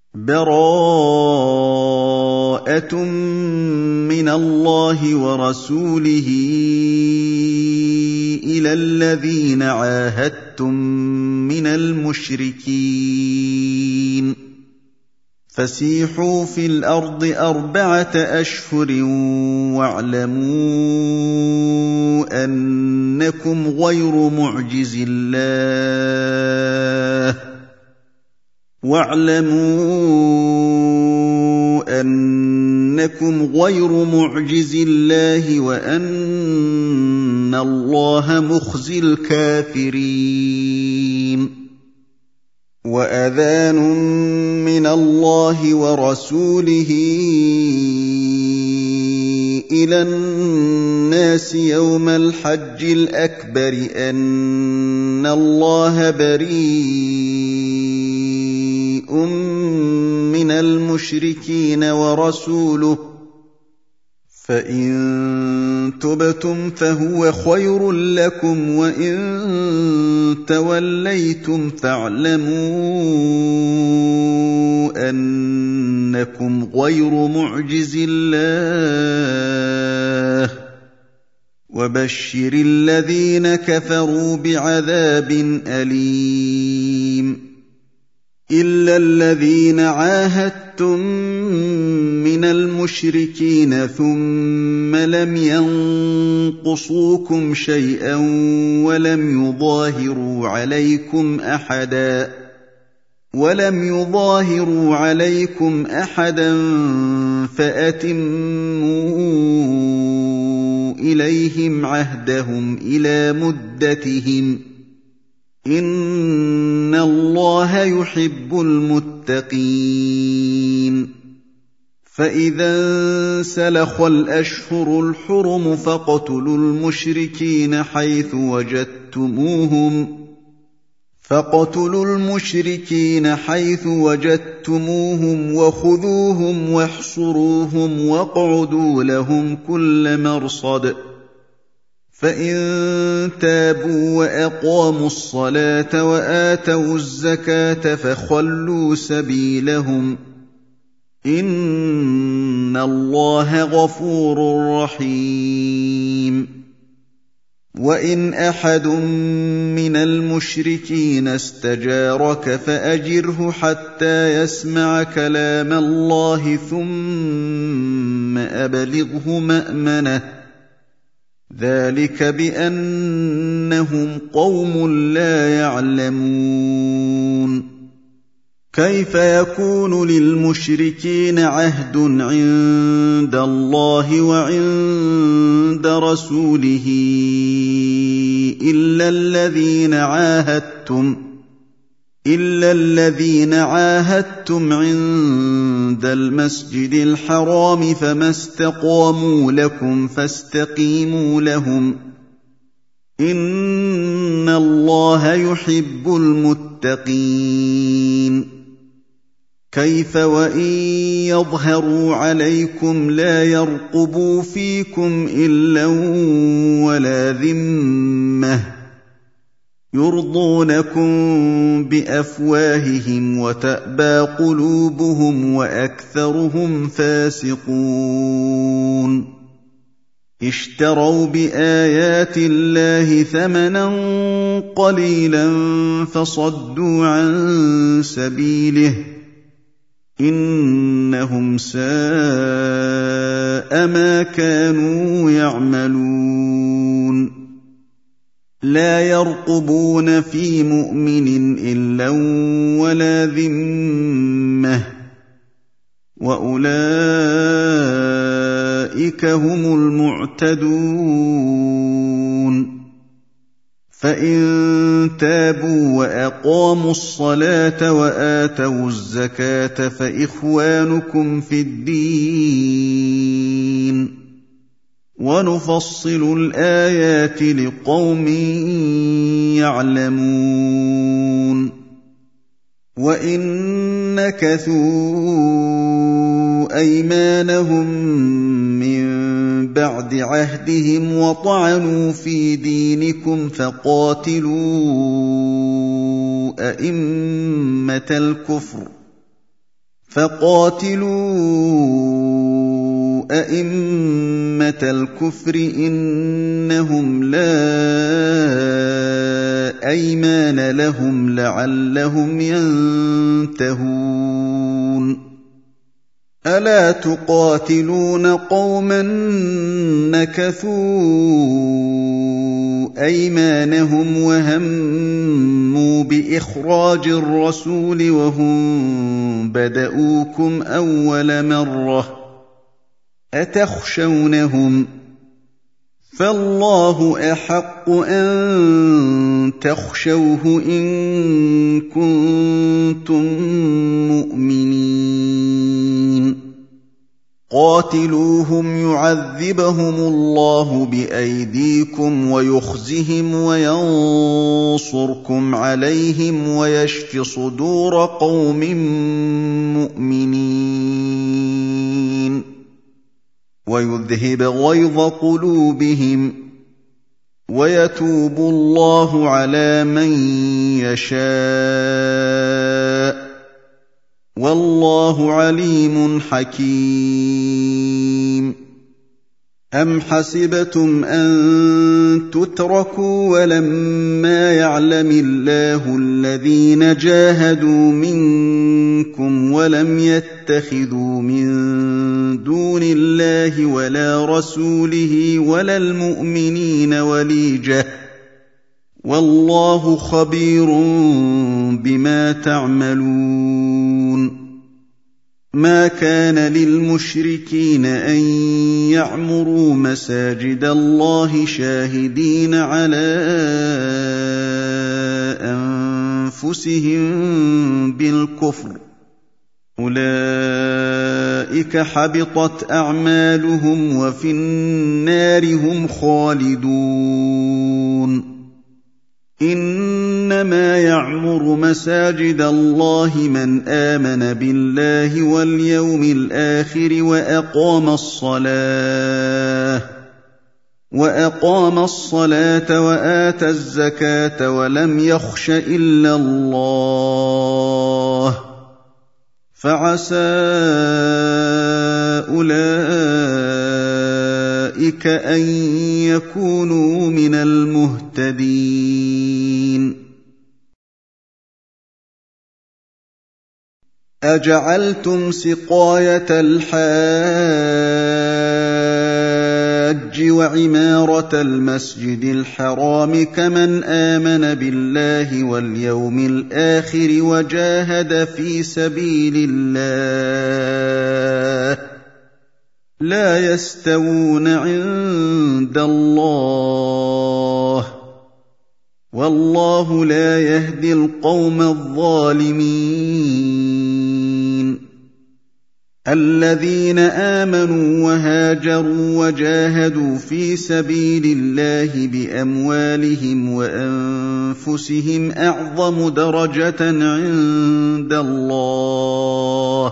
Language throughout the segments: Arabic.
بَرَاءَةٌ مِّنَ اللَّهِ وَرَسُولِهِ إِلَى الَّذِينَ عَاهَدتُّم مِّنَ الْمُشْرِكِينَ فَسِيحُوا فِي الْأَرْضِ 4 أشهر وَاعْلَمُوا أَنَّكُمْ غَيْرُ مُعْجِزِي اللَّهِ وَأَنَّ اللَّهَ مُخْزِي الْكَافِرِينَ وَأَذَانٌ مِّنَ اللَّهِ وَرَسُولِهِ إِلَى النَّاسِ يَوْمَ الْحَجِّ الْأَكْبَرِ أَنَّ اللَّهَ بَرِيءٌ مِّنَ الْمُشْرِكِينَ وَرَسُولُهُ فَإِن تُبْتُمْ فَهُوَ خَيْرٌ لَّكُمْ وَإِن تَوَلَّيْتُمْ فَاعْلَمُوا أَنَّكُمْ غَيْرُ مُعْجِزِي اللَّهِ وَبَشِّرِ الَّذِينَ كَفَرُوا بِعَذَابٍ أَلِيمٍ إِلَّا الَّذِينَ عَاهَدتُّم مِّنَ الْمُشْرِكِينَ ثُمَّ لَمْ يَنقُصُوكُمْ شَيْئًا وَلَمْ يُظَاهِرُوا عَلَيْكُمْ أَحَدًا فَأَتِمُّوا إِلَيْهِمْ عَهْدَهُمْ إِلَىٰ مُدَّتِهِمْ ۚ إِنَّ اللَّهَ يُحِبُّ الْمُتَّقِينَ فَإِذَا انسَلَخَ الْأَشْهُرُ الْحُرُمُ فَاقْتُلُوا الْمُشْرِكِينَ حَيْثُ وَجَدتُّمُوهُمْ وَخُذُوهُمْ وَاحْصُرُوهُمْ وَاقْعُدُوا لَهُمْ كُلَّ مَرْصَدٍ فَإِن تَابُوا وَأَقَامُوا الصَّلَاةَ وَآتَوُا الزَّكَاةَ فَخَلُّوا سَبِيلَهُمْ ۚ إِنَّ اللَّهَ غَفُورٌ رَّحِيمٌ وَإِنْ أَحَدٌ مِّنَ الْمُشْرِكِينَ اسْتَجَارَكَ فَأَجِرْهُ حَتَّىٰ يَسْمَعَ كَلَامَ اللَّهِ ثُمَّ أَبْلِغْهُ مَأْمَنَهُ ۚ ذَٰلِكَ بِأَنَّهُمْ قَوْمٌ لَّا يَعْلَمُونَ كَيْفَ يَكُونُ لِلْمُشْرِكِينَ عَهْدٌ عِندَ اللَّهِ وَعِندَ رَسُولِهِ إِلَّا الَّذِينَ عَاهَدتُّمْ عِندَ الْمَسْجِدِ الْحَرَامِ فَمَا اسْتَقَامُوا لَكُمْ فَاسْتَقِيمُوا لَهُمْ ۚ إِنَّ اللَّهَ يُحِبُّ الْمُتَّقِينَ كَيْفَ وَإِن يَظْهَرُوا عَلَيْكُمْ لَا يَرْقُبُوا فِيكُمْ إِلًّا وَلَا ذِمَّةً يُرْضُونَكُم بِأَفْوَاهِهِمْ وَتَأْبَىٰ قُلُوبُهُمْ وَأَكْثَرُهُمْ فَاسِقُونَ اشْتَرَوْا بِآيَاتِ اللَّهِ ثَمَنًا قَلِيلًا فَصَدُّوا عَن سَبِيلِهِ ۚ إِنَّهُمْ سَاءَ مَا كَانُوا يَعْمَلُونَ لَا يَرْقُبُونَ فِي مُؤْمِنٍ إِلًّا وَلَا ذِمَّةً ۚ وَأُولَٰئِكَ هُمُ الْمُعْتَدُونَ فَإِن تَابُوا وَأَقَامُوا الصَّلَاةَ وَآتَوُا الزَّكَاةَ فَإِخْوَانُكُمْ فِي الدِّينِ ۗ وَنُفَصِّلُ الْآيَاتِ لِقَوْمٍ يَعْلَمُونَ وَإِن نَّكَثُوا أَيْمَانَهُم مِّن بَعْدِ عَهْدِهِمْ وَطَعَنُوا فِي دِينِكُمْ فَقَاتِلُوا أَئِمَّةَ الْكُفْرِ فقاتلوا أئمة الكفر إنهم لا أيمان لهم لعلهم ينتهون ألا تقاتلون قوما نكثوا أيمانهم وهموا بإخراج الرسول وهم بدؤوكم أول مرة أتخشونهم فالله أحق أن تخشوه إن كنتم مؤمنين قاتلوهم يعذبهم الله بأيديكم ويخزهم وينصركم عليهم ويشف صدور قوم مؤمنين ويذهب غيظ قلوبهم ويتوب الله على من يشاء والله عليم حكيم أم حسبتم أن تتركوا ولما يعلم الله الذين جاهدوا منكم ولم يتخذوا من دون الله ولا رسوله ولا المؤمنين وليجة والله خبير بما تعملون ما كان للمشركين أن يعمروا مساجد الله شاهدين على أنفسهم بالكفر أولئك حبطت أعمالهم وفي النار هم خالدون إنما يعمر مساجد الله من آمن بالله واليوم الآخر وأقام الصلاة وآتى الزكاة ولم يخش إلا الله فعسى أولئك أن يكونوا من المهتدين أجعلتم سقاية الحاج وعمارة المسجد الحرام كمن آمن بالله واليوم الآخر وجاهد في سبيل الله لا يستوون عند الله والله لا يهدي القوم الظالمين الذين آمنوا وهاجروا وجاهدوا في سبيل الله بأموالهم وأنفسهم أعظم درجة عند الله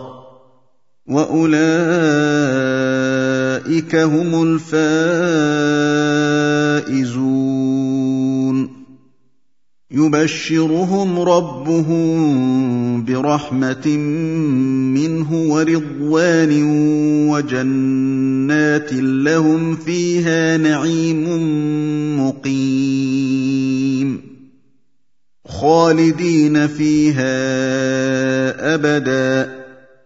وأولئك هم الفائزون يبشرهم ربهم برحمة منه ورضوان وجنات لهم فيها نعيم مقيم خالدين فيها أبدا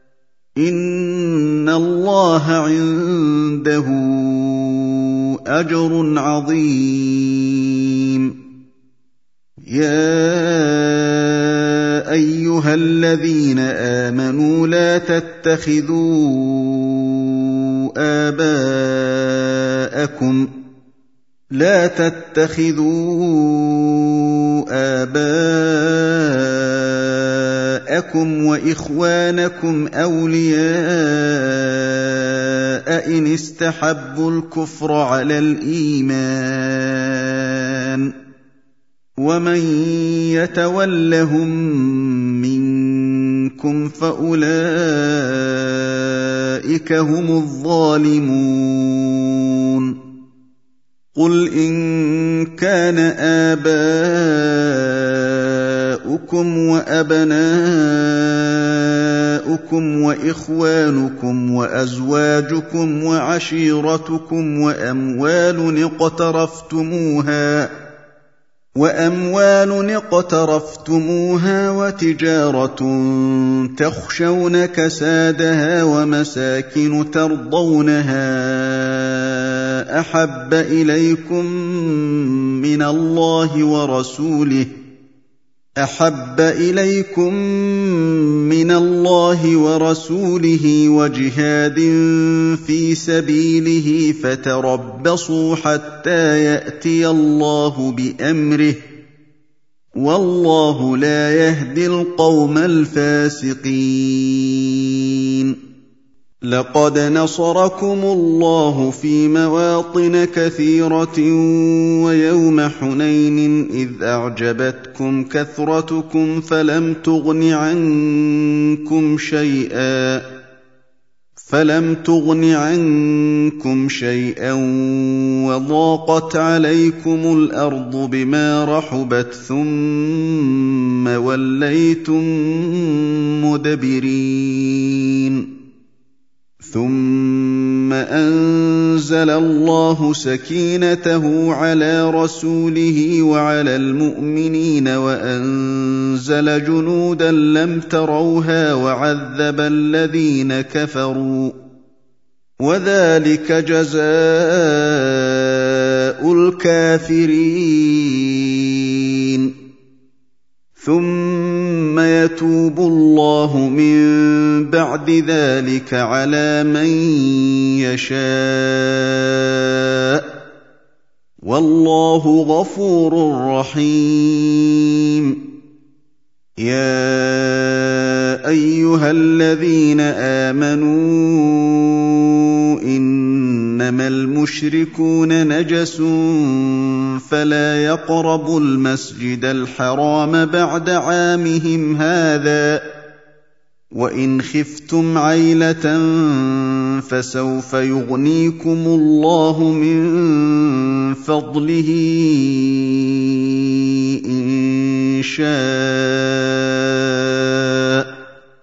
إن الله عنده أجر عظيم يا أيها الذين آمنوا لا تتخذوا آباءكم وإخوانكم أولياء إن استحبوا الكفر على الإيمان ومن يتولهم منكم فأولئك هم الظالمون قل إن كان آباؤكم وأبناؤكم آباؤكم وإخوانكم وأزواجكم وعشيرتكم وأموال اقترفتموها وتجارة تخشون كسادها ومساكن ترضونها أحب إليكم من الله ورسوله وجهاد في سبيله فتربصوا حتى يأتي الله بأمره والله لا يهدي القوم الفاسقين لقد نصركم الله في مواطن كثيرة ويوم حنين إذ أعجبتكم كثرتكم فلم تغن عنكم شيئا وضاقت عليكم الأرض بما رحبت ثم وليتم مدبرين ثم أنزل الله سكينته على رسوله وعلى المؤمنين وأنزل جنودا لم تروها وعذب الذين كفروا وذلك جزاء الكافرين ثم يتوب الله من بعد ذلك على من يشاء والله غفور رحيم يا أيها الذين آمنوا إنما المشركون نجس فلا يقربوا المسجد الحرام بعد عامهم هذا وإن خفتم عيلة فسوف يغنيكم الله من فضله إن شاء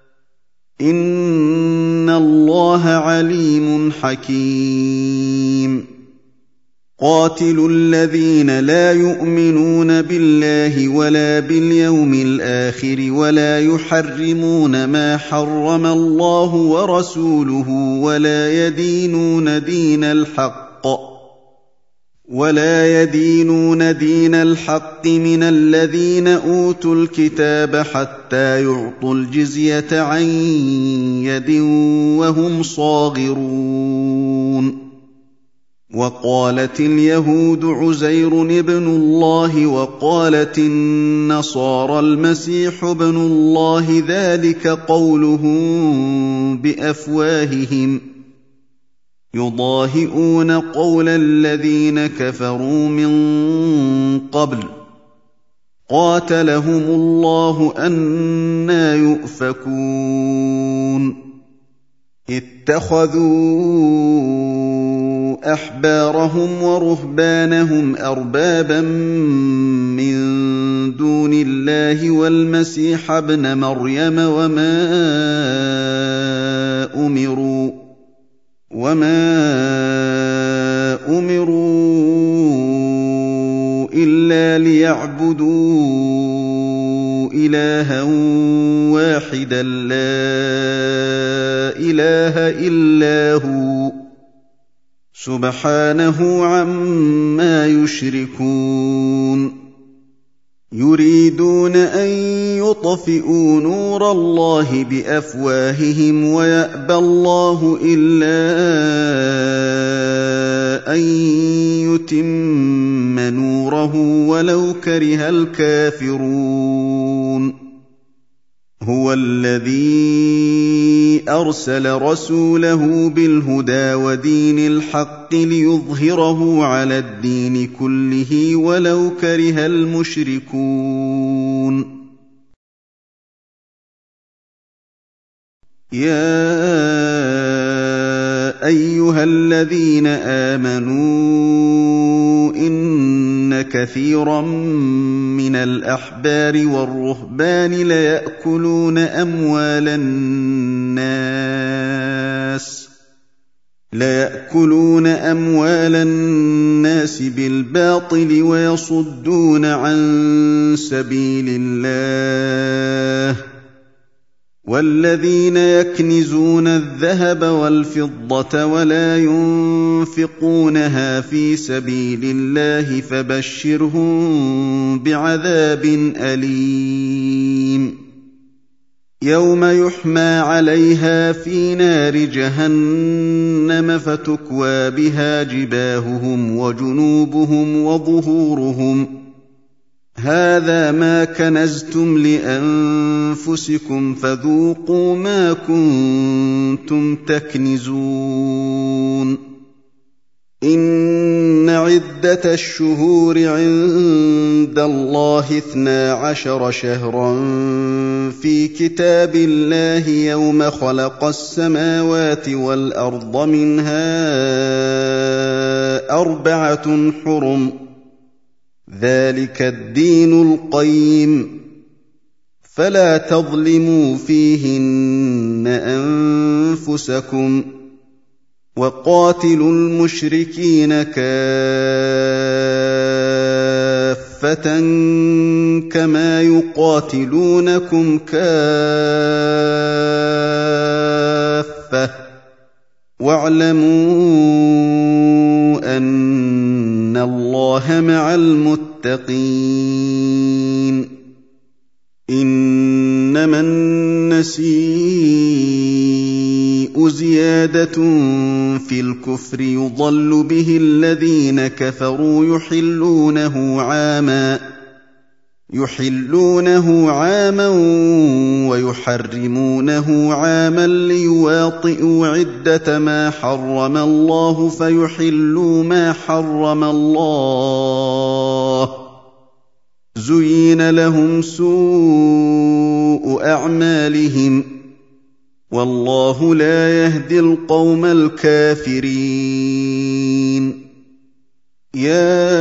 إن الله عليم حكيم قاتلوا الذين لا يؤمنون بالله ولا باليوم الآخر ولا يحرمون ما حرم الله ورسوله ولا يدينون دين الحق من الذين أوتوا الكتاب حتى يعطوا الجزية عن يد وهم صاغرون وقالت اليهود عزير ابن الله وقالت النصارى المسيح ابن الله ذلك قولهم بأفواههم يضاهئون قول الذين كفروا من قبل قاتلهم الله أنى يؤفكون اتخذوا أحبارهم ورهبانهم أربابا من دون الله والمسيح ابن مريم وما أمروا إلا ليعبدوا إلها واحدا لا إله إلا هو سبحانه عما يشركون يريدون أن يطفئوا نور الله بأفواههم ويأبى الله إلا أن يتم نوره ولو كره الكافرون هو الذي أرسل رسوله بالهدى ودين الحق ليظهره على الدين كله ولو كره المشركون يا أيها الذين آمنوا إن كثيرا من الأحبار والرهبان ليأكلون أموال الناس بالباطل ويصدون عن سبيل الله والذين يكنزون الذهب والفضة ولا ينفقونها في سبيل الله فبشرهم بعذاب أليم يوم يحمى عليها في نار جهنم فتكوى بها جباههم وجنوبهم وظهورهم هذا ما كنزتم لأنفسكم فذوقوا ما كنتم تكنزون إن عدة الشهور عند الله 12 شهرا في كتاب الله يوم خلق السماوات والأرض منها 4 حرم ذلك الدين القيم فلا تظلموا فيهن أنفسكم وقاتلوا المشركين كافة كما يقاتلونكم كافة واعلموا أن الله مع المتقين إنما النسيء زيادة في الكفر يضل به الذين كفروا يحلونه عاما ويحرمونه عاما ليواطئوا عدة ما حرم الله فيحلوا ما حرم الله زين لهم سوء أعمالهم والله لا يهدي القوم الكافرين يا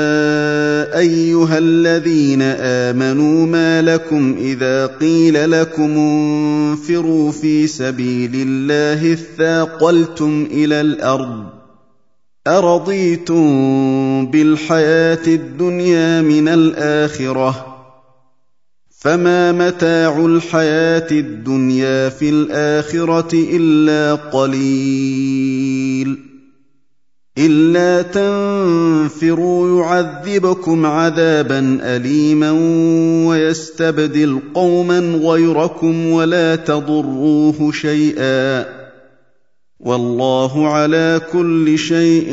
أيها الذين آمنوا ما لكم إذا قيل لكم انفروا في سبيل الله اثاقلتم إلى الأرض أرضيتم بالحياة الدنيا من الآخرة فما متاع الحياة الدنيا في الآخرة إلا قليل إلا تنفروا يعذبكم عذابا أليما ويستبدل قوما غيركم ولا تضروه شيئا والله على كل شيء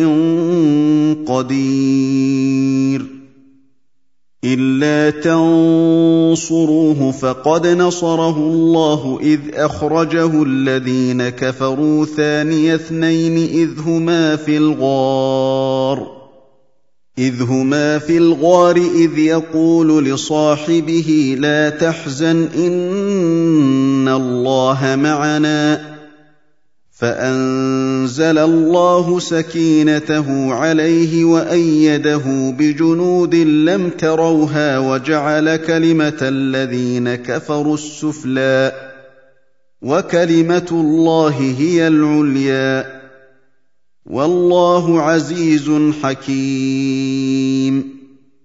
قدير إلا تنصروه فقد نصره الله إذ أخرجه الذين كفروا ثاني اثنين إذ هما في الغار إذ يقول لصاحبه لا تحزن إن الله معنا فأنزل الله سكينته عليه وأيده بجنود لم تروها وجعل كلمة الذين كفروا السفلى وكلمة الله هي العليا والله عزيز حكيم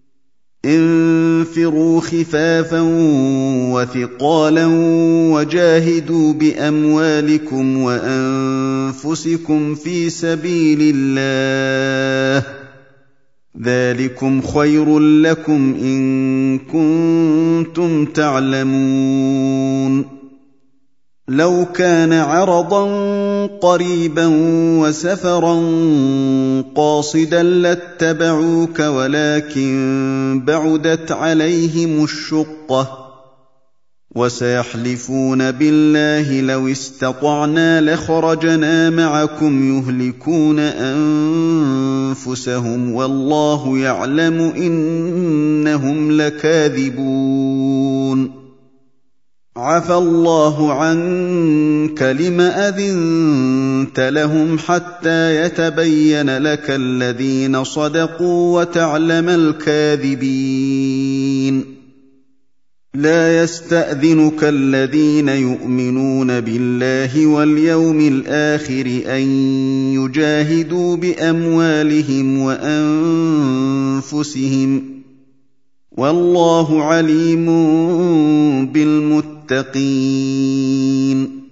انفروا خفافا وثقالا وجاهدوا بأموالكم وأنفسكم في سبيل الله ذلكم خير لكم إن كنتم تعلمون لو كان عرضا قريبا وسفرا قاصدا لاتبعوك ولكن بعدت عليهم الشقة وسيحلفون بالله لو استطعنا لخرجنا معكم يهلكون أنفسهم والله يعلم إنهم لكاذبون عفى الله عنك لم أذنت لهم حتى يتبين لك الذين صدقوا وتعلم الكاذبين لا يستأذنك الذين يؤمنون بالله واليوم الآخر أن يجاهدوا بأموالهم وأنفسهم والله عليم بالمتقين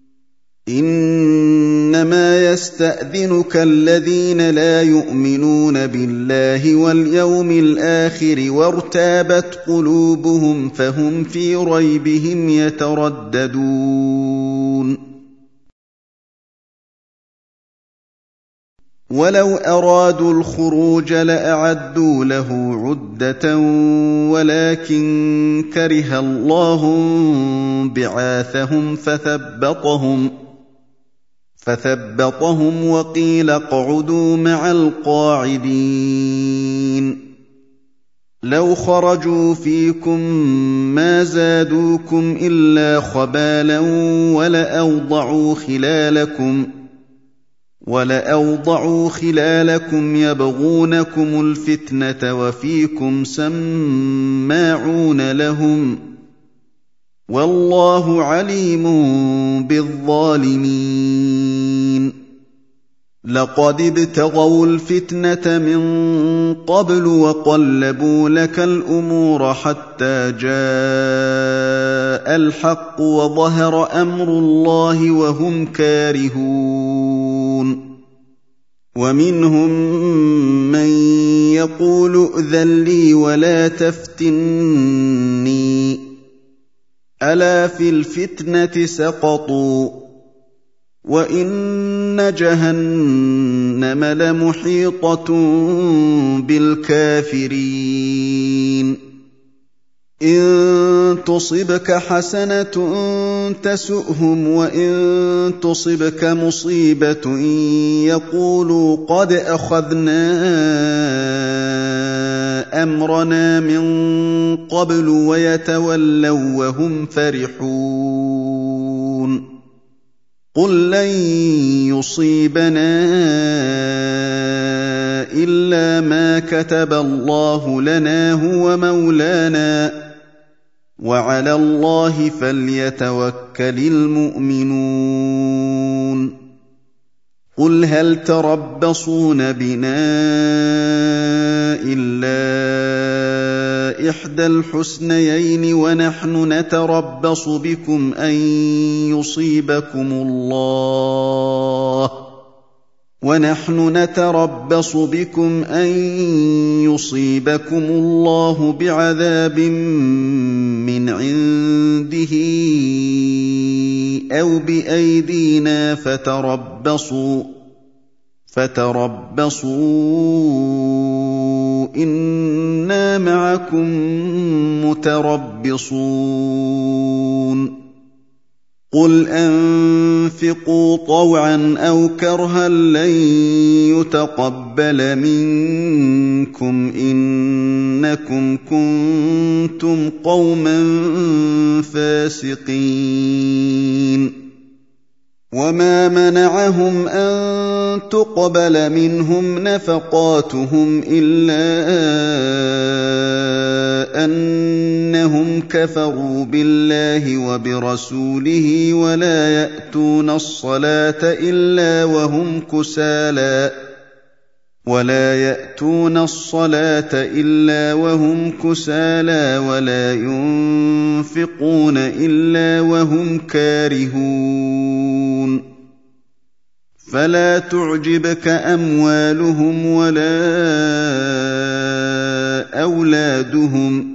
إنما يستأذنك الذين لا يؤمنون بالله واليوم الآخر وارتابت قلوبهم فهم في ريبهم يترددون ولو أرادوا الخروج لأعدوا له عدة ولكن كره الله بعاثهم فثبطهم وقيل اقعدوا مع القاعدين لو خرجوا فيكم ما زادوكم إلا خبالا ولأوضعوا خلالكم يبغونكم الفتنة وفيكم سماعون لهم والله عليم بالظالمين لقد ابتغوا الفتنة من قبل وقلبوا لك الأمور حتى جاء الحق وظهر أمر الله وهم كارهون ومنهم من يقول ائذن لي ولا تفتني ألا في الفتنة سقطوا وإن جهنم لمحيطة بالكافرين إن تصبك حسنة تسؤهم وإن تصبك مصيبة يقولوا قد أخذنا أمرنا من قبل ويتولوا وهم فرحون قل لن يصيبنا إلا ما كتب الله لنا هو مولانا وعلى الله فليتوكل المؤمنون قل هل تربصون بنا إلا إحدى الحسنيين ونحن نتربص بكم أن يصيبكم الله بعذاب من عنده أو بأيدينا فتربصوا إنا معكم متربصون قل أنفقوا طوعا أو كرها لن يتقبل منكم إنكم كنتم قوما فاسقين وما منعهم أن تقبل منهم نفقاتهم إلا أنهم كفروا بالله وبرسوله ولا يأتون الصلاة إلا وهم كسالى ولا ينفقون إلا وهم كارهون فلا تعجبك أموالهم ولا أولادهم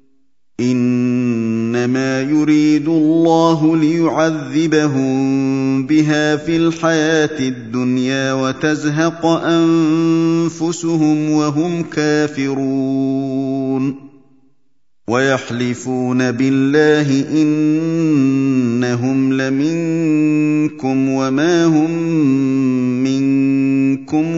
إنما يريد الله ليعذبهم بها في الحياة الدنيا وتزهق أنفسهم وهم كافرون ويحلفون بالله إنهم لمنكم وما هم منكم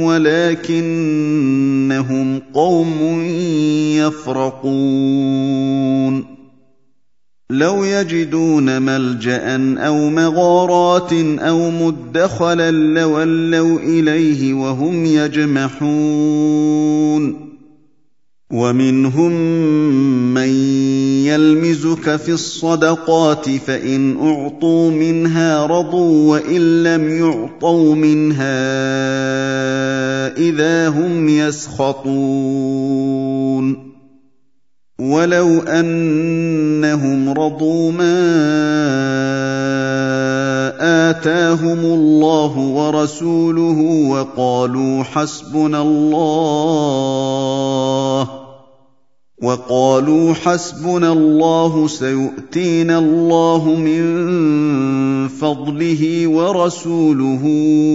ولكنهم قوم يفرقون لَوْ يَجِدُونَ مَلْجَأً أَوْ مَغَارَاتٍ أَوْ مُدَّخَلًا لَّوَلَّوْا إِلَيْهِ وَهُمْ يَجْمَحُونَ وَمِنْهُم مَّن يَلْمِزُكَ فِي الصَّدَقَاتِ فَإِنْ أُعْطُوا مِنْهَا رَضُوا وَإِن لَّمْ يُعْطَوْا مِنْهَا إِذَا هُمْ يَسْخَطُونَ وَلَوْ أَنَّهُمْ رَضُوا مَا آتَاهُمُ اللَّهُ وَرَسُولُهُ وَقَالُوا حَسْبُنَا اللَّهُ سَيُؤْتِينَا اللَّهُ مِن فَضْلِهِ وَرَسُولُهُ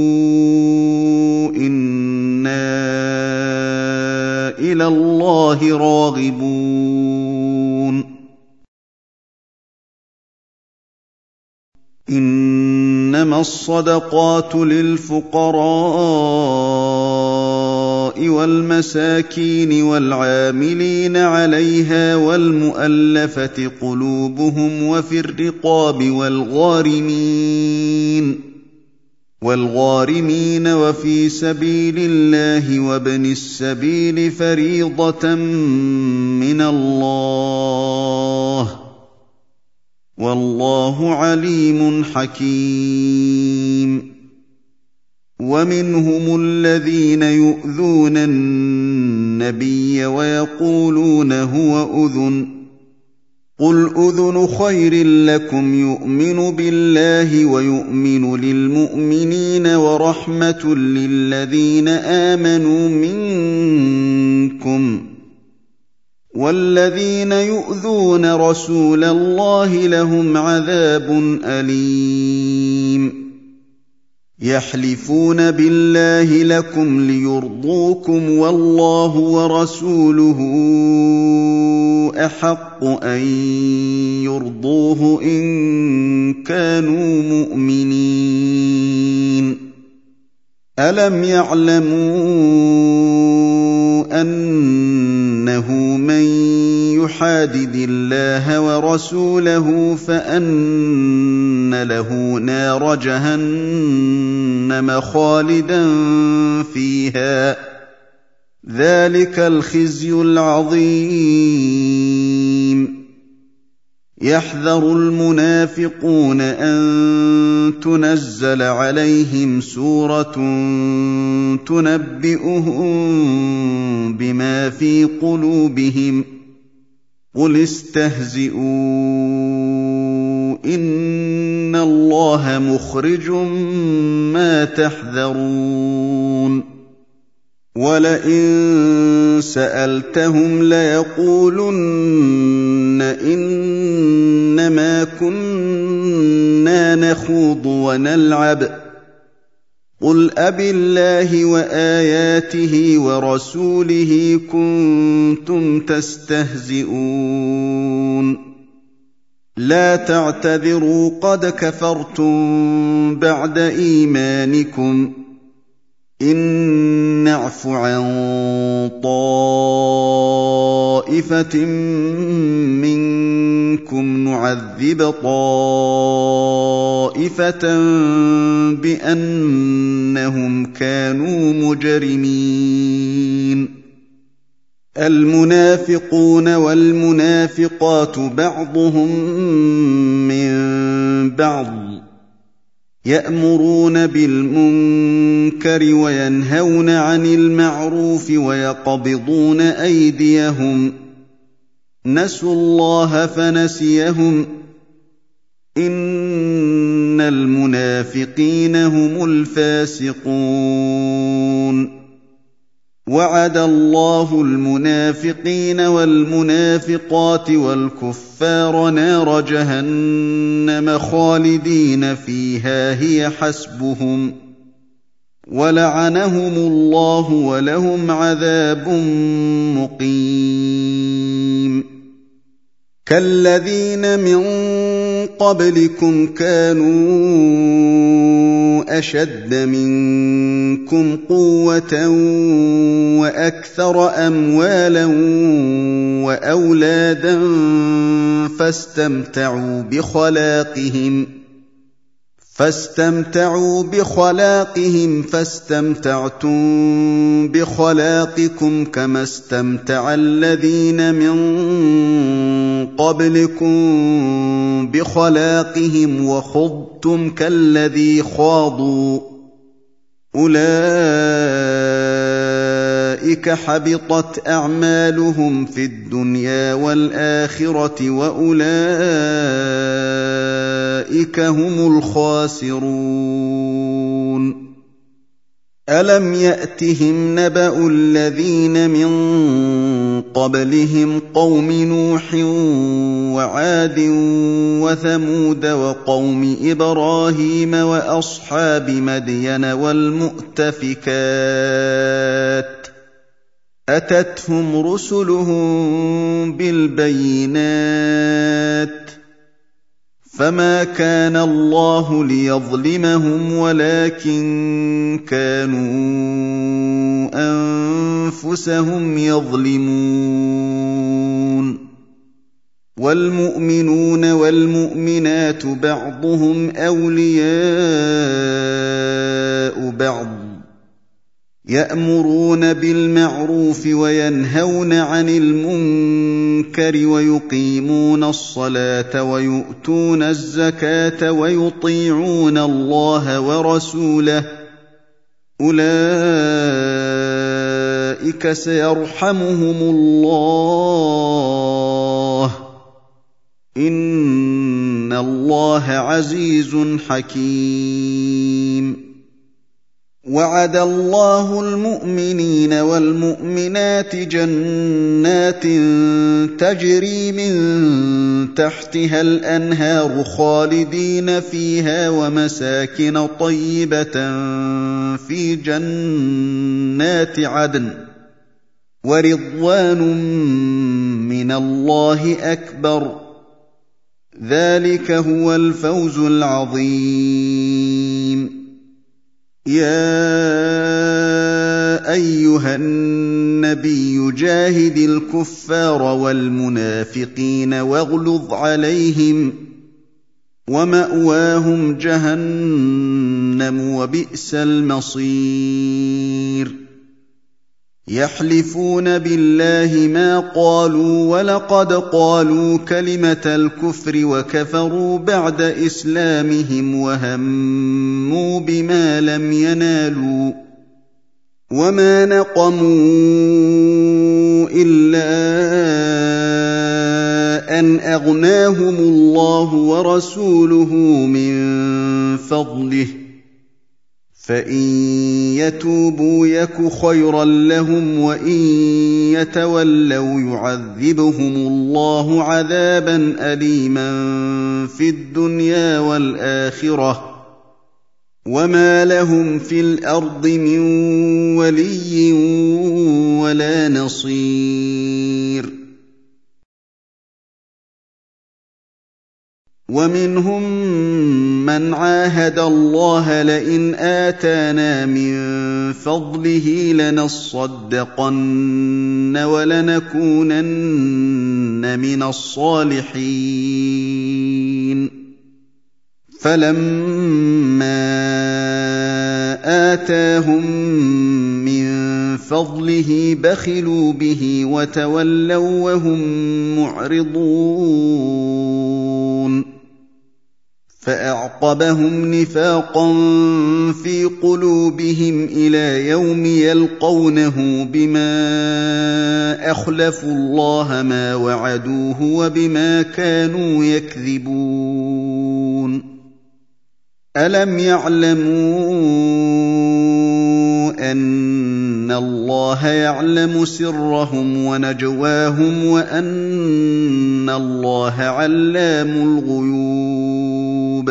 إِنَّا إِلَى اللَّهِ رَاغِبُونَ إِنَّمَا الصَّدَقَاتُ لِلْفُقَرَاءِ وَالْمَسَاكِينِ وَالْعَامِلِينَ عَلَيْهَا وَالْمُؤَلَّفَةِ قُلُوبُهُمْ وَفِي الرِّقَابِ وَالْغَارِمِينَ وَفِي سَبِيلِ اللَّهِ وَابْنِ السَّبِيلِ فَرِيضَةً مِّنَ اللَّهِ ۗ وَاللَّهُ عَلِيمٌ حَكِيمٌ وَمِنْهُمُ الَّذِينَ يُؤْذُونَ النَّبِيَّ وَيَقُولُونَ هُوَ أُذُنٌ ۚ قُلْ أُذُنُ خَيْرٍ لَّكُمْ يُؤْمِنُ بِاللَّهِ وَيُؤْمِنُ لِلْمُؤْمِنِينَ وَرَحْمَةٌ لِّلَّذِينَ آمَنُوا مِنكُمْ ۚ وَالَّذِينَ يُؤْذُونَ رَسُولَ اللَّهِ لَهُمْ عَذَابٌ أَلِيمٌ يَحْلِفُونَ بِاللَّهِ لَكُمْ لِيُرْضُوكُمْ وَاللَّهُ وَرَسُولُهُ أَحَقُّ أَن يُرْضُوهُ إِن كَانُوا مُؤْمِنِينَ أَلَمْ يَعْلَمُوا أَنَّهُ مَن يُحَادِدِ اللَّهَ وَرَسُولَهُ فَأَنَّ لَهُ نَارَ جَهَنَّمَ خَالِدًا فِيهَا ۚ ذَٰلِكَ الْخِزْيُ الْعَظِيمُ يَحْذَرُ الْمُنَافِقُونَ أَن تُنَزَّلَ عَلَيْهِمْ سُورَةٌ تُنَبِّئُهُم بِمَا فِي قُلُوبِهِمْ ۚ قُلِ اسْتَهْزِئُوا إِنَّ اللَّهَ مُخْرِجٌ مَّا تَحْذَرُونَ وَلَئِن سَأَلْتَهُمْ لَيَقُولُنَّ إِنَّمَا كُنَّا نَخُوضُ وَنَلْعَبُ ۚ قُلْ أَبِاللَّهِ وَآيَاتِهِ وَرَسُولِهِ كُنتُمْ تَسْتَهْزِئُونَ لَا تَعْتَذِرُوا قَدْ كَفَرْتُم بَعْدَ إِيمَانِكُمْ ۚ إِن نَّعْفُ عَن طَائِفَةٍ مِّنكُمْ نُعَذِّبْ طَائِفَةً بِأَنَّهُمْ كَانُوا مُجْرِمِينَ الْمُنَافِقُونَ وَالْمُنَافِقَاتُ بَعْضُهُم مِّن بَعْضٍ يَأْمُرُونَ بِالْمُنكَرِ وَيَنْهَوْنَ عَنِ الْمَعْرُوفِ وَيَقْبِضُونَ أَيْدِيَهُمْ ۚ نَسُوا اللَّهَ فَنَسِيَهُمْ ۗ إِنَّ الْمُنَافِقِينَ هُمُ الْفَاسِقُونَ وَعَدَ اللَّهُ الْمُنَافِقِينَ وَالْمُنَافِقَاتِ وَالْكُفَّارَ نَارَ جَهَنَّمَ خَالِدِينَ فِيهَا هِيَ حَسْبُهُمْ ۚ وَلَعَنَهُمُ اللَّهُ وَلَهُمْ عَذَابٌ مُّقِيمٌ كَالَّذِينَ مِن قبلكم كانوا أشد منكم قوة وأكثر أموالا وأولادا فاستمتعوا بخلاقهم فاستمتعتم بخلاقكم كما استمتع الذين من قبلكم بخلاقهم وخضتم كالذي خاضوا أولئك حبطت أعمالهم في الدنيا والآخرة وأولئك هم الخاسرون ألم يأتهم نبأ الذين من قبلهم قوم نوح وعاد وثمود وقوم إبراهيم وأصحاب مدين والمؤتفكات أتتهم رسلهم بالبينات فما كان الله ليظلمهم ولكن كانوا أنفسهم يظلمون والمؤمنون والمؤمنات بعضهم أولياء بعض يأمرون بالمعروف وينهون عن المنكر ويقيمون الصلاة ويؤتون الزكاة ويطيعون الله ورسوله أولئك سيرحمهم الله إن الله عزيز حكيم وعد الله المؤمنين والمؤمنات جنات تجري من تحتها الأنهار خالدين فيها ومساكن طيبة في جنات عدن ورضوان من الله أكبر ذلك هو الفوز العظيم يا أيها النبي جاهد الكفار والمنافقين واغلظ عليهم ومأواهم جهنم وبئس المصير يحلفون بالله ما قالوا ولقد قالوا كلمة الكفر وكفروا بعد إسلامهم وهموا بما لم ينالوا وما نقموا إلا أن أغناهم الله ورسوله من فضله فإن يتوبوا يك خيرا لهم وإن يتولوا يعذبهم الله عذابا أليما في الدنيا والآخرة وما لهم في الأرض من ولي ولا نصير ومنهم من عاهد الله لئن آتانا من فضله لنصدقن ولنكونن من الصالحين فلما آتاهم من فضله بخلوا به وتولوا وهم معرضون فأعقبهم نفاقا في قلوبهم إلى يوم يلقونه بما أخلفوا الله ما وعدوه وبما كانوا يكذبون ألم يعلموا أن الله يعلم سرهم ونجواهم وأن الله علام الغيوب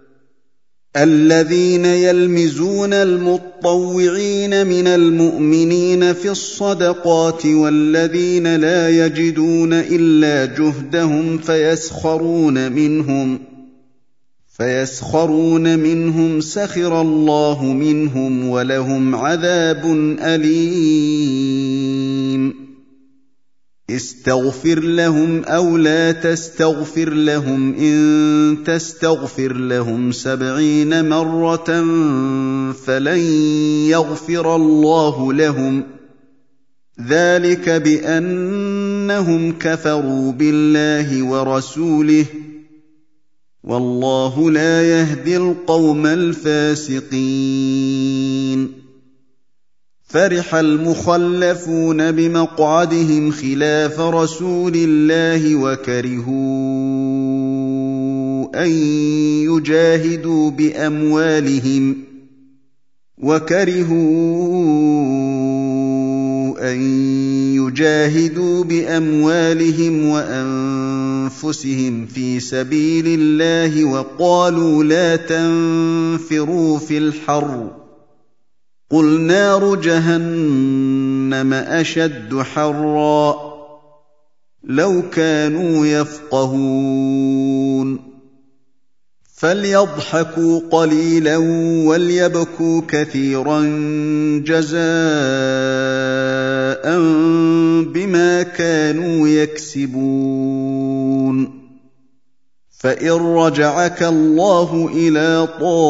الذين يلمزون المطوعين من المؤمنين في الصدقات والذين لا يجدون إلا جهدهم فيسخرون منهم فيسخرون منهم سخر الله منهم ولهم عذاب أليم استغفر لهم أو لا تستغفر لهم إن تستغفر لهم 70 مرة فلن يغفر الله لهم ذلك بأنهم كفروا بالله ورسوله والله لا يهدي القوم الفاسقين فرح المخلفون بمقعدهم خلاف رسول الله وكرهوا أن يجاهدوا بأموالهم وأنفسهم في سبيل الله وقالوا لا تنفروا في الحر قل نار جهنم أشد حرا لو كانوا يفقهون فليضحكوا قليلا وليبكوا كثيرا جزاء بما كانوا يكسبون فإن رجعك الله إلى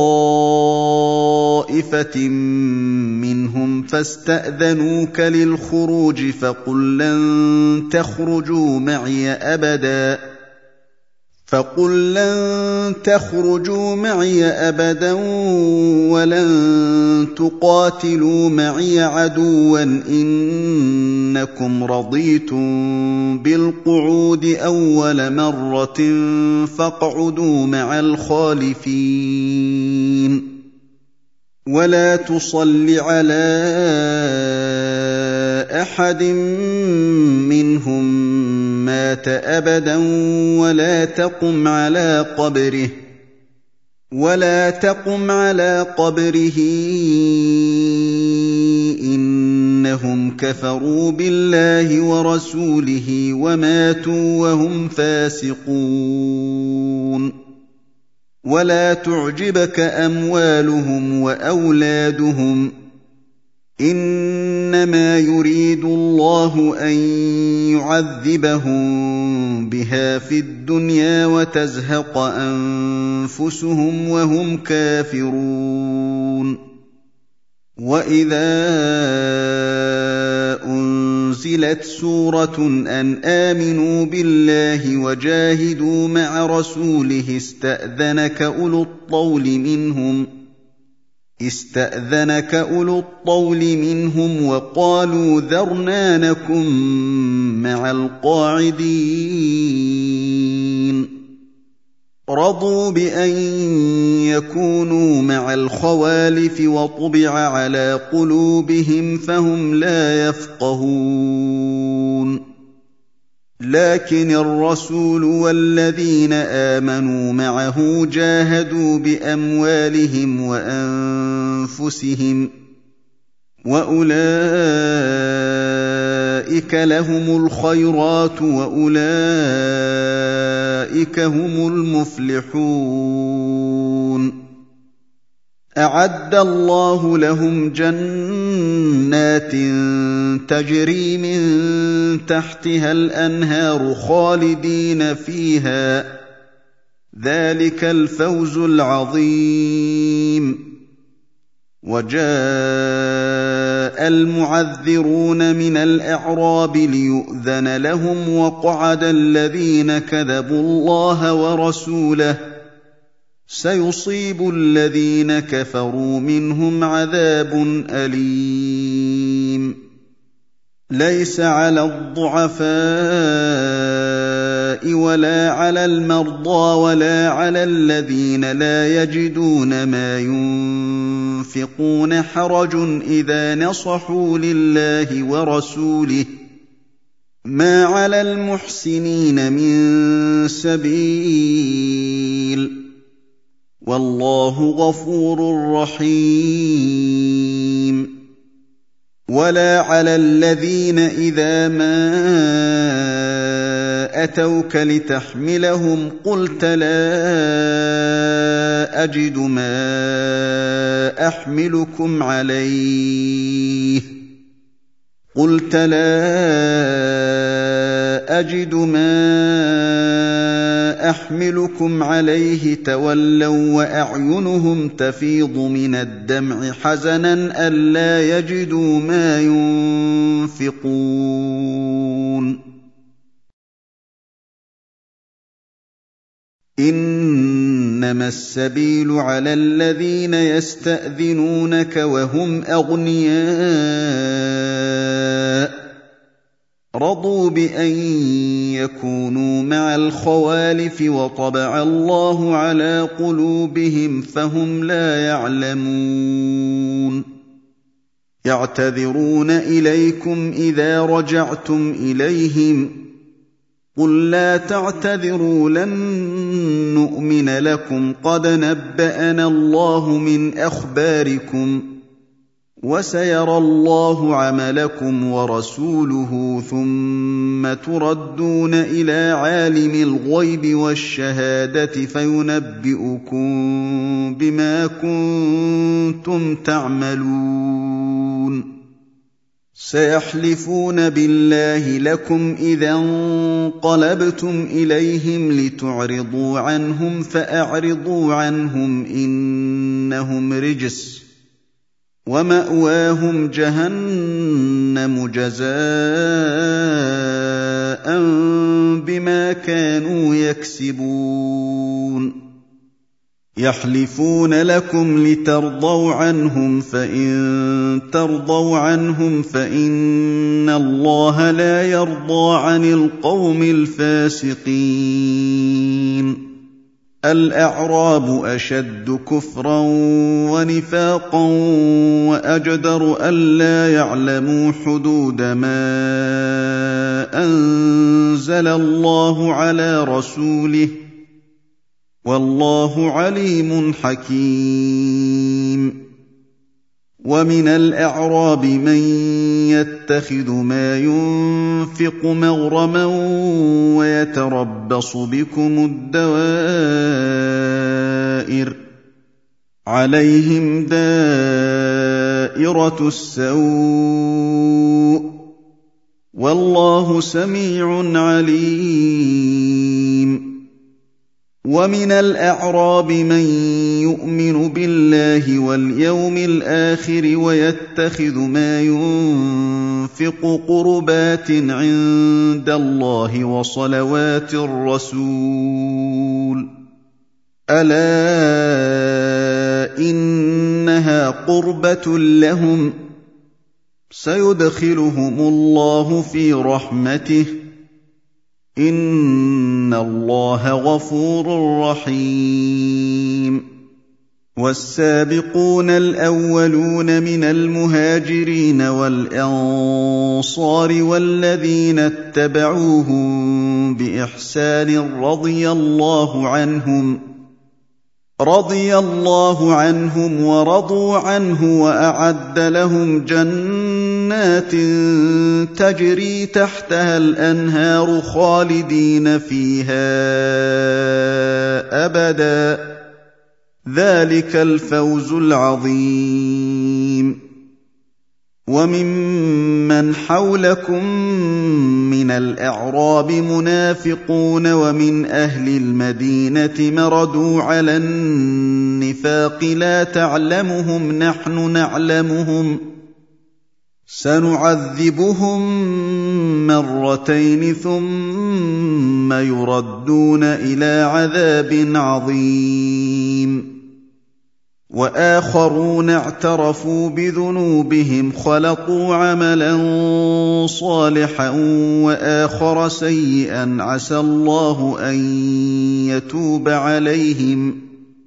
طائفة منهم فاستأذنوك للخروج فقل لن تخرجوا معي أبدا ولن تقاتلوا معي عدوا إنكم رضيتم بالقعود أول مرة فاقعدوا مع الخالفين ولا تصل على أحد منهم مات أبدا ولا تقم على قبره إنهم كفروا بالله ورسوله وماتوا وهم فاسقون ولا تعجبك أموالهم وأولادهم إنما يريد الله أن يعذبهم بها في الدنيا وتزهق أنفسهم وهم كافرون وإذا أنزلت سورة أن آمنوا بالله وجاهدوا مع رسوله استأذنك أولو الطول منهم وقالوا ذرنا نكن مع القاعدين رضوا بأن يكونوا مع الخوالف وطبع على قلوبهم فهم لا يفقهون لكن الرسول والذين آمنوا معه جاهدوا بأموالهم وأنفسهم وأولئك لهم الخيرات وأولئك هم المفلحون أعد الله لهم جنات تجري من تحتها الأنهار خالدين فيها ذلك الفوز العظيم وجاء المعذرون من الأعراب ليؤذن لهم وقعد الذين كذبوا الله ورسوله سيصيب الذين كفروا منهم عذاب أليم ليس على الضعفاء ولا على المرضى ولا على الذين لا يجدون ما ينفقون حرج إذا نصحوا لله ورسوله ما على المحسنين من سبيل والله غفور رحيم ولا على الذين إذا ما أتوك لتحملهم قلت لا أجد ما أحملكم عليه تولوا وأعينهم تفيض من الدمع حزنا ألا يجدوا ما ينفقون إنما السبيل على الذين يستأذنونك وهم أغنياء رضوا بأن يكونوا مع الخوالف وطبع الله على قلوبهم فهم لا يعلمون يعتذرون إليكم إذا رجعتم إليهم قل لا تعتذروا لن نؤمن لكم قد نبأنا الله من أخباركم وسيرى الله عملكم ورسوله ثم تردون إلى عالم الغيب والشهادة فينبئكم بما كنتم تعملون سيحلفون بالله لكم إذا انقلبتم إليهم لتعرضوا عنهم فأعرضوا عنهم إنهم رجس ومأواهم جهنم جزاء بما كانوا يكسبون يحلفون لكم لترضوا عنهم فإن ترضوا عنهم فإن الله لا يرضى عن القوم الفاسقين الأعراب أشد كفرا ونفاقا وأجدر ألا يعلموا حدود ما أنزل الله على رسوله والله عليم حكيم ومن الأعراب من يتخذ ما ينفق مغرما ويتربص بكم الدوائر عليهم دائرة السوء والله سميع عليم ومن الأعراب من يؤمن بالله واليوم الآخر ويتخذ ما ينفق قربات عند الله وصلوات الرسول ألا إنها قربة لهم سيدخلهم الله في رحمته إن الله غفور رحيم والسابقون الأولون من المهاجرين والأنصار والذين اتبعوهم بإحسان رضي الله عنهم ورضوا عنه وأعد لهم جنات تجري تحتها الأنهار خالدين فيها أبدا ذلك الفوز العظيم وممن حولكم من الأعراب منافقون ومن أهل المدينة مردوا على النفاق لا تعلمهم نحن نعلمهم سنعذبهم مرتين ثم يردون إلى عذاب عظيم وآخرون اعترفوا بذنوبهم خلطوا عملا صالحا وآخر سيئا عسى الله أن يتوب عليهم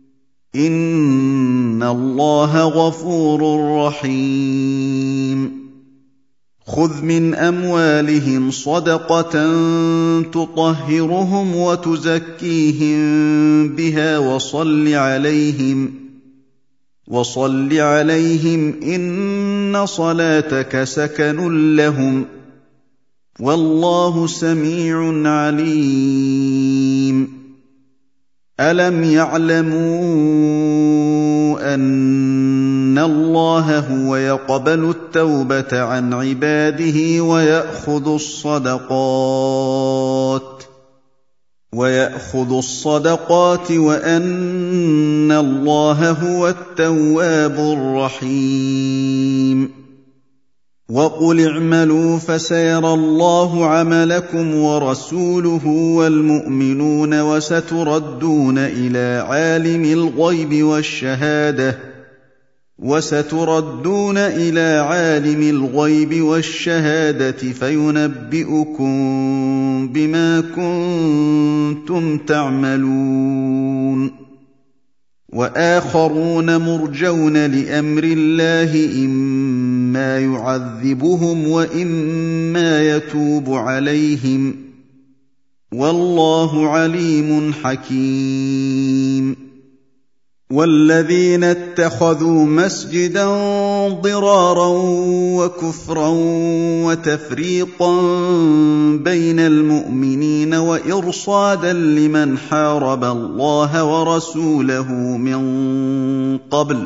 إن الله غفور رحيم خذ من أموالهم صدقة تطهرهم وتزكيهم بها وصل عليهم إن صلاتك سكن لهم والله سميع عليم ألم يعلموا أن الله هو يقبل التوبة عن عباده ويأخذ الصدقات وأن الله هو التواب الرحيم وقل اعملوا فسيرى الله عملكم ورسوله والمؤمنون وستردون إلى عالم الغيب والشهادة فينبئكم بما كنتم تعملون وآخرون مرجون لأمر الله إما يعذبهم وإما يتوب عليهم والله عليم حكيم والذين اتخذوا مسجدا ضرارا وكفرا وتفريقا بين المؤمنين وإرصادا لمن حارب الله ورسوله من قبل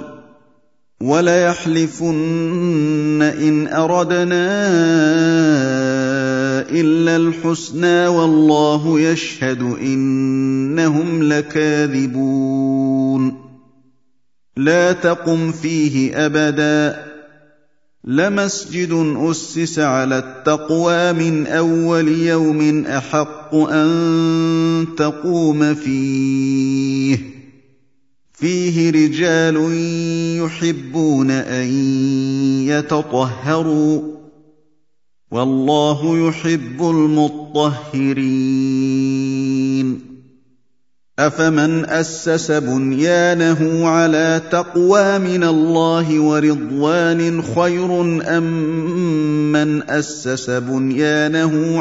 وليحلفن إن أردنا إلا الحسنى والله يشهد إنهم لكاذبون لا تقم فيه أبدا لمسجد أسس على التقوى من أول يوم أحق أن تقوم فيه رجال يحبون أن يتطهروا والله يحب المطهرين أفمن أسس بنيانه على تقوى من الله ورضوان خير أم من أسس بنيانه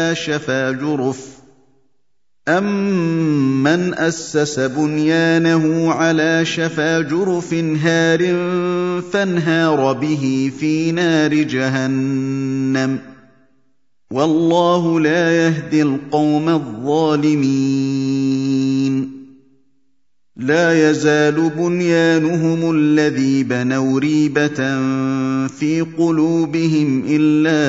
على شفا جرف هار فانهار به في نار جهنم والله لا يهدي القوم الظالمين لا يزال بنيانهم الذي بنوا ريبة في قلوبهم إلا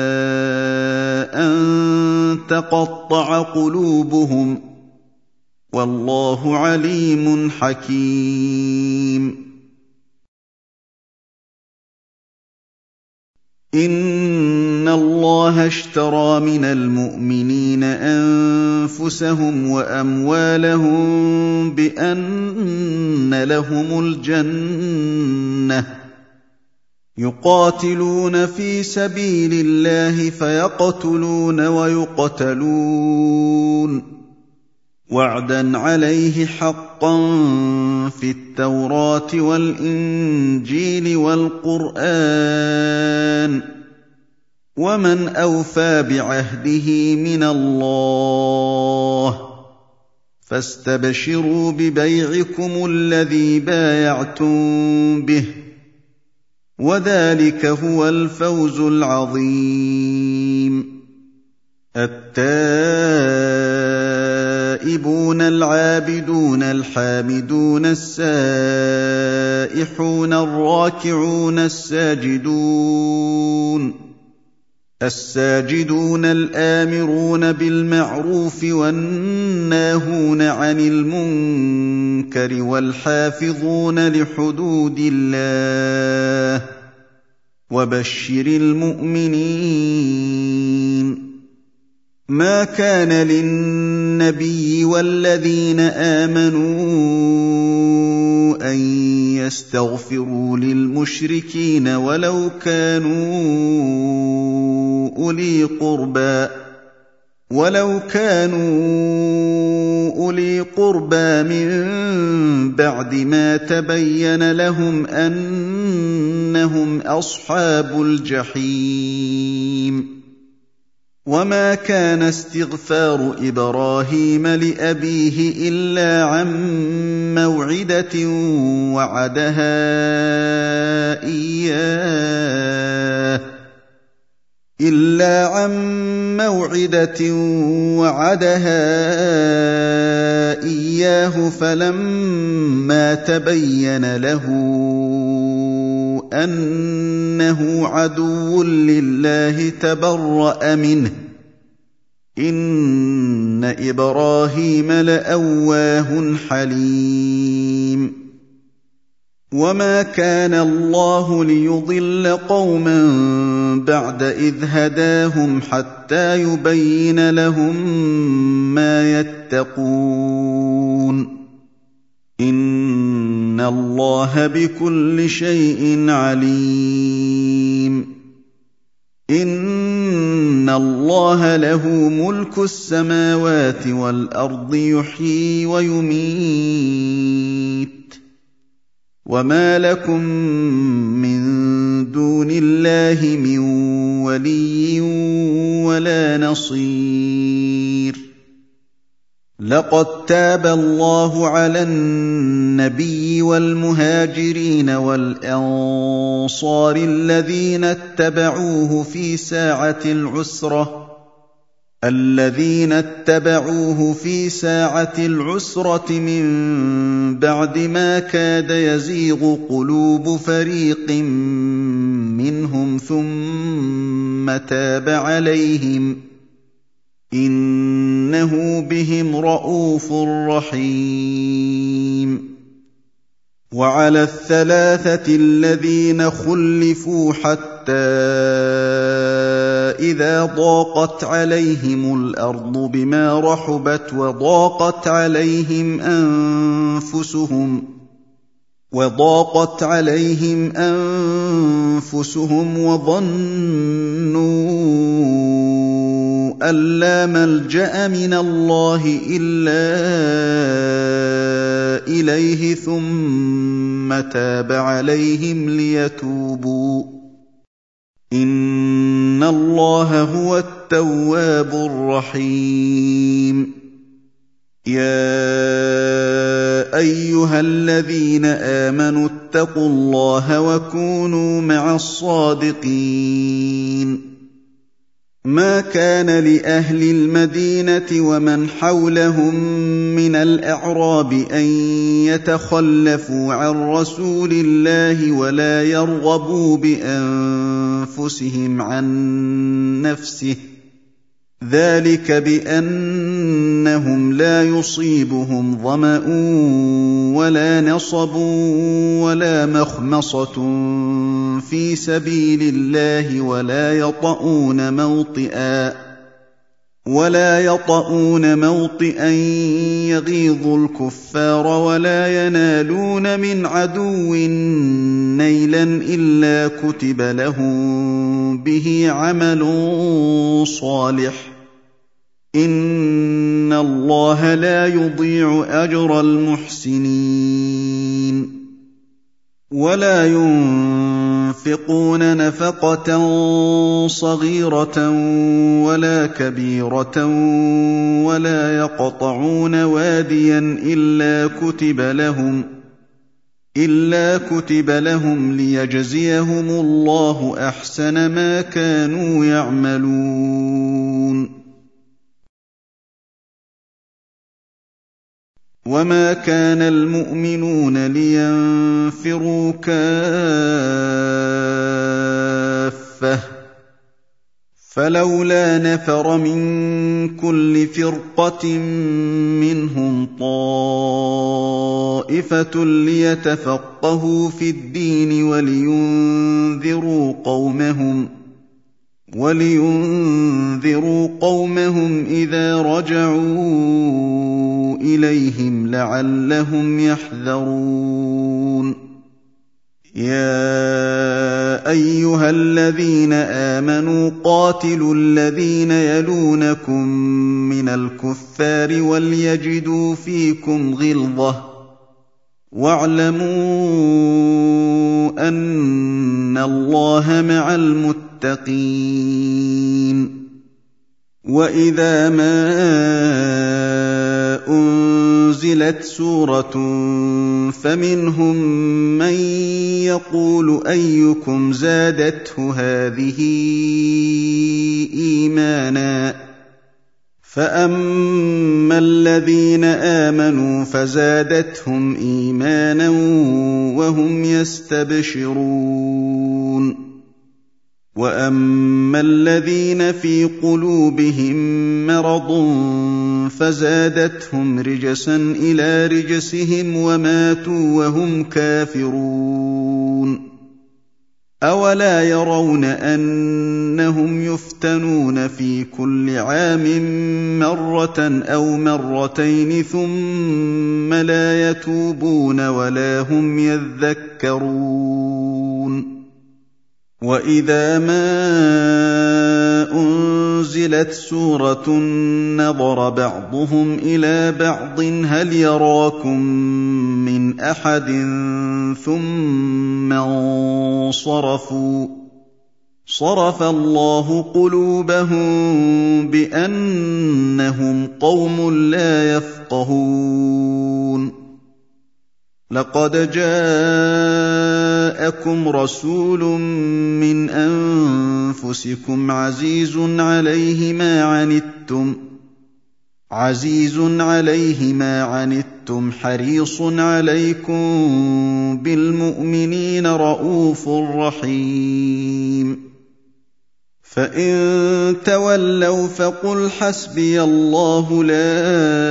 أن تقطع قلوبهم والله عليم حكيم إن الله اشترى من المؤمنين أنفسهم وأموالهم بأن لهم الجنة يقاتلون في سبيل الله فيقتلون ويقتلون وعدا عليه حقا في التوراة والإنجيل والقرآن ومن أوفى بعهده من الله فاستبشروا ببيعكم الذي بايعتم به وذلك هو الفوز العظيم التائبون العابدون الحامدون السائحون الراكعون الساجدون الآمرون بالمعروف والناهون عن المنكر والحافظون لحدود الله وبشر المؤمنين ما كان للنبي والذين آمنوا أن يستغفروا للمشركين ولو كانوا أولي قربى من بعد ما تبين لهم أنهم أصحاب الجحيم وما كان استغفار إبراهيم لأبيه إلا عن موعدة وعدها إياه فلما تبين له أنه عدو لله تبرأ منه إن إبراهيم لأواه حليم وما كان الله ليضل قوما بعد إذ هداهم حتى يبين لهم ما يتقون إن الله بكل شيء عليم إن الله له ملك السماوات والأرض يحيي ويميت وما لكم من دون الله من ولي ولا نصير لقد تاب الله على النبي والمهاجرين والأنصار الذين اتبعوه في ساعة العسرة من بعد ما كاد يزيغ قلوب فريق منهم ثم تاب عليهم إنه بهم رءوف رحيم وعلى الثلاثة الذين خلفوا حتى إذا ضاقت عليهم الأرض بما رحبت وضاقت عليهم أنفسهم وظنوا أن لا ملجأ من الله إلا إليه ثم تاب عليهم ليتوبوا إن الله هو التواب الرحيم يا أيها الذين آمنوا اتقوا الله وكونوا مع الصادقين ما كان لأهل المدينة ومن حولهم من الأعراب أن يتخلفوا عن رسول الله ولا يرغبوا بأنفسهم عن نفسه ذلك بأنهم لا يصيبهم ظمأ ولا نصب ولا مخمصة في سبيل الله ولا يطؤون موطئا يغيظ الكفار ولا ينالون من عدو نيلا إلا كتب لهم به عمل صالح إن الله لا يضيع أجر المحسنين ولا ينفقون نفقة صغيرة ولا كبيرة ولا يقطعون واديا إلا كتب لهم ليجزيهم الله أحسن ما كانوا يعملون وما كان المؤمنون لينفروا كافة فلولا نفر من كل فرقة منهم طائفة ليتفقهوا في الدين ولينذروا قومهم إذا رجعوا إليهم لعلهم يحذرون يا أيها الذين آمنوا قاتلوا الذين يلونكم من الكفار وليجدوا فيكم غلظة واعلموا أن الله مع المتقين وَإِذَا مَا أُنزِلَتْ سُورَةٌ فَمِنْهُم مَّن يَقُولُ أَيُّكُمْ زَادَتْهُ هَٰذِهِ إِيمَانًا ۚ فَأَمَّا الَّذِينَ آمَنُوا فَزَادَتْهُمْ إِيمَانًا وَهُمْ يَسْتَبْشِرُونَ وَأَمَّا الَّذِينَ فِي قُلُوبِهِم مَّرَضٌ فَزَادَتْهُمْ رِجْسًا إِلَىٰ رِجْسِهِمْ وَمَاتُوا وَهُمْ كَافِرُونَ أَوَلَا يَرَوْنَ أَنَّهُمْ يُفْتَنُونَ فِي كُلِّ عَامٍ مَّرَّةً أَوْ مَرَّتَيْنِ ثُمَّ لَا يَتُوبُونَ وَلَا هُمْ يَذَّكَّرُونَ وَإِذَا مَا أُنزِلَتْ سُورَةٌ نَّظَرَ بَعْضُهُمْ إِلَىٰ بَعْضٍ هَلْ يَرَاكُم مِّنْ أَحَدٍ ثُمَّ انصَرَفُوا ۚ صَرَفَ اللَّهُ قُلُوبَهُم بِأَنَّهُمْ قَوْمٌ لَّا يَفْقَهُونَ لَقَدْ جَاءَكُمْ رَسُولٌ مِّنْ أَنفُسِكُمْ عَزِيزٌ عَلَيْهِ مَا عَنِتُّمْ حَرِيصٌ عَلَيْكُم بِالْمُؤْمِنِينَ رَءُوفٌ رَّحِيمٌ فَإِن تَوَلَّوْا فَقُلْ حَسْبِيَ اللَّهُ لَا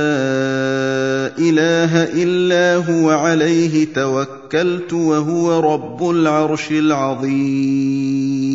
إِلَٰهَ إِلَّا هُوَ عَلَيْهِ تَوَكَّلْتُ وَهُوَ رَبُّ الْعَرْشِ الْعَظِيمِ